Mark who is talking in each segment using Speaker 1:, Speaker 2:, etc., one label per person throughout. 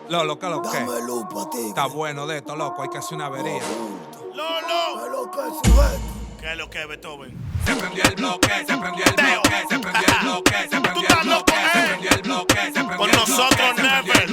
Speaker 1: Loco, lo que.
Speaker 2: Dame luz pa' ti.
Speaker 1: Está bueno de esto, loco. Hay que hacer una avería.
Speaker 2: ¿Qué es lo que es sujeto?
Speaker 3: ¿Qué es lo que es, Beethoven?
Speaker 1: Se prendió el bloque, se prendió el bloque, se prendió el bloque, se prendió el bloque, se prendió el bloque, se prendió el bloque.
Speaker 3: Con nosotros, never.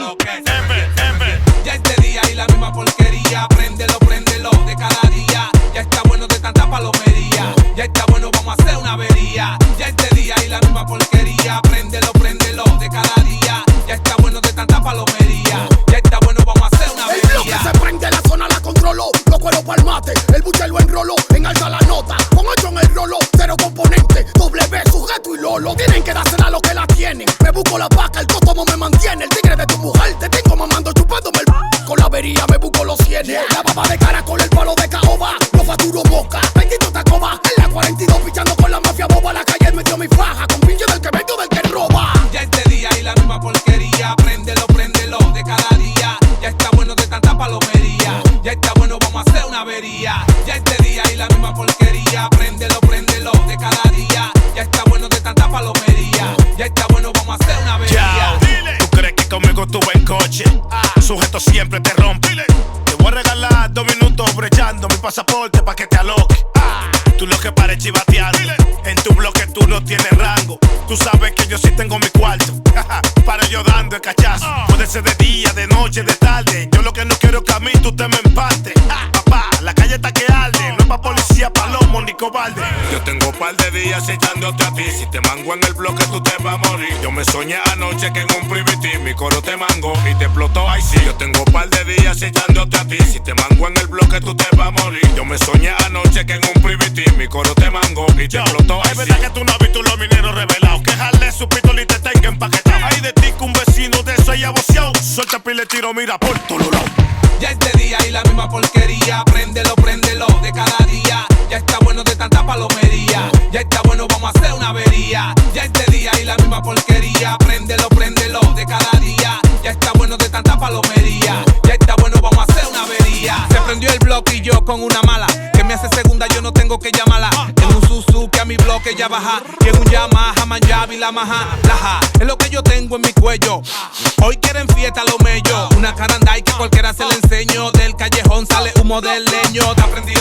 Speaker 1: Ya este día y la misma porquería. Préndelo de cada día. Ya está bueno de tanta palomería. Ya está bueno, vamos a hacer una avería. Ya este día y la misma porquería. Préndelo de cada día. Ya está bueno de tanta palomería. Ya está bueno, vamos a hacer una
Speaker 2: El bloque
Speaker 1: avería.
Speaker 2: se prende, la zona la controló. Los cueros pa'l mate, el buche lo enroló. En alza la nota, con 8 en el rolo. 0 componente, W, sujeto y lolo. Tienen que dársela a los que la tienen. Me busco la vaca, el costomo me mantiene. El tigre de tu mujer, te tengo mamando, chupándome el con la avería me busco los cienes. La baba de caracol, el palo de caoba. Lo facturo boca, bendito Tacoba. En la 42 pichando con la mafia boba. La calle me dio mi faja, con pinche del que vendo, del que roba.
Speaker 1: Ya este día y la misma porquería. Préndelo de cada día. Ya está bueno de tanta palomería. Ya está bueno, vamos a hacer una avería. Ya este día y la misma porquería. Préndelo de cada día. Ya está bueno de tanta palomería. Ya está bueno, vamos a hacer una avería.
Speaker 3: ¿Tú crees que conmigo tú vas en coche? Sujeto siempre te rompe. Te voy a regalar 2 minutos brechando mi pasaporte pa' que te aloques. Tú lo que pares chivateando. En tu bloque tú no tienes rango. Tú sabes que yo sí tengo mi cuarto. Para yo dando el cachazo. Puede ser de día, de noche, de tarde. Yo lo que no quiero es que a mí tú te me empates. Papá, la calle está que arde. No es pa' policía, palomo ni cobarde. Yo tengo un par de días echándote a ti. Si te mango en el bloque tú te vas a morir. Yo me soñé anoche que en un privity mi coro te mango y te explotó ahí sí. Yo tengo un par de días echándote a ti. Si te mango en el bloque tú te vas a morir. Yo me soñé anoche que en un privity mi coro te mango y te explotó ahí sí. Es verdad que tú no has visto los mineros revelados. Que jale su pistola y te tenga empaquetado. Hay de ti que un vecino de eso haya boceado. Suelta pile tiro, mira por tu lado.
Speaker 1: Ya este día y la misma porquería. Préndelo de cada día. Ya está bueno de tanta palomería. Ya está bueno, vamos a hacer una avería. Ya este día y la misma porquería. Préndelo de cada día. Ya está bueno de tanta palomería. Ya está bueno, vamos a hacer una avería. Se prendió el bloque y yo con una mala que me hace segunda, yo no tengo que llamarla. En un Suzuki a mi bloque ya baja. Y en un Yamaha, Manyabi, la maja. Laja, es lo que yo tengo en mi cuello. Hoy quieren fiesta los mellos. Una carandai que cualquiera se le enseño. Del callejón sale humo del leño. Está prendido.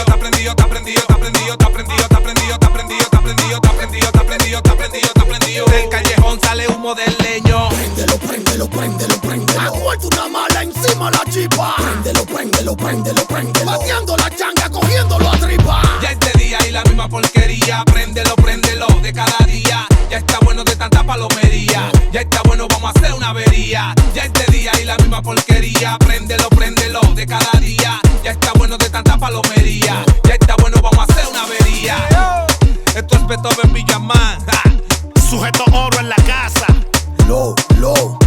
Speaker 1: Del callejón sale humo del leño.
Speaker 2: Préndelo. Ha vuelto una mala encima la chipa. Préndelo. Bateando la changa, cogiéndolo a tripa.
Speaker 1: Ya este día y la misma porquería. Préndelo de cada día. Ya está bueno de tanta palomería. Ya está bueno, vamos a hacer una avería. Ya este día y la misma porquería. Préndelo de cada día. Ya está bueno de tanta palomería. Ya está bueno, vamos a hacer una avería. Esto es Beethoven Villamán.
Speaker 3: Sujeto oro en la casa.
Speaker 2: Low.